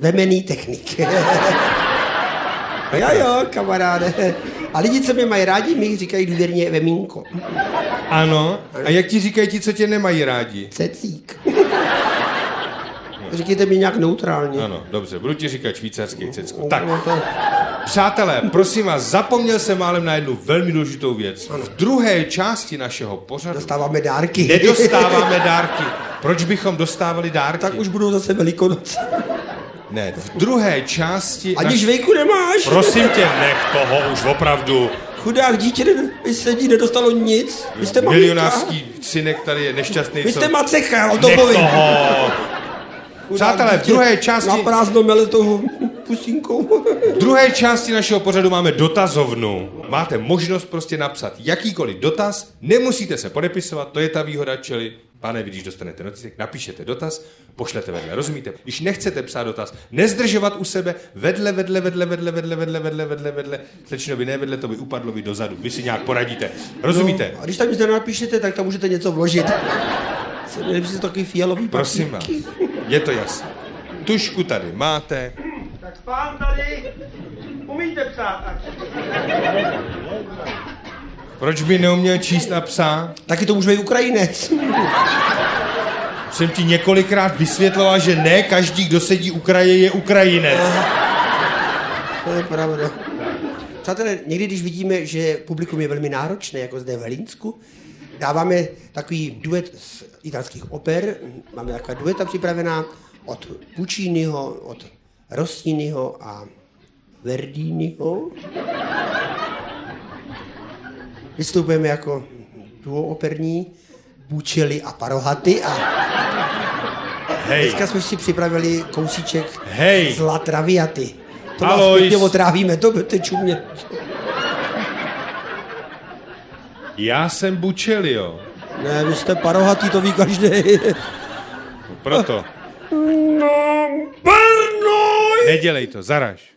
Vemený technik. Jo, kamaráde. A lidi, co mě mají rádi, mi říkají důvěrně Vemínko. Ano. A jak ti říkají ti, co tě nemají rádi? Cecík. Říkejte mi nějak neutrálně. Ano, dobře, budu ti říkat švýcarský cecko. Tak, přátelé, prosím vás, zapomněl jsem málem na jednu velmi důležitou věc. V druhé části našeho pořadu dostáváme dárky. Nedostáváme dárky. Proč bychom dostávali dárky? Tak už budou zase Velikonoce. Ne, v druhé části... Ani žvejku nemáš? Prosím tě, nech toho už opravdu. Chudák dítě sedí, nedostalo nic. Vy jste milionářský synek tady je nešťastný. Vy jste macecha, o to povím. Přátelé, v druhé části... Na prázdno mele toho pusínkou. V druhé části našeho pořadu máme dotazovnu. Máte možnost prostě napsat jakýkoliv dotaz, nemusíte se podepisovat, to je ta výhoda, čili pane, když dostanete noticek, napíšete dotaz, pošlete vedle, rozumíte? Když nechcete psát dotaz, nezdržovat u sebe, vedle, slečnovi ne vedle, to by upadlo vy dozadu, vy si nějak poradíte, rozumíte? No, a když tam nic nenapíšete, tak tam můžete něco vložit. Měli si takový fialový papír. Prosím vás, je to jasné. Tušku tady máte. Tak pán tady, umíte psát? Proč by neuměl číst a psát? Taky to může být Ukrajinec. Jsem ti několikrát vysvětloval, že ne každý, kdo sedí u kraje, je Ukrajinec. To je pravda. Přátelé, někdy, když vidíme, že publikum je velmi náročné, jako zde v Helínsku, dáváme takový duet z italských oper, máme taková dueta připravená od Pucciniho, od Rossiniho a Verdiniho. Vystupujeme jako duo operní, Bučely a Parohaty a dneska jsme si připravili kousíček z La Traviaty. To vás pěkně otrávíme, to budete čumět. Já jsem Bučely, jo. Ne, vy jste Parohatý, to ví každý. Proto. No, Brno! Nedělej to, zaraž.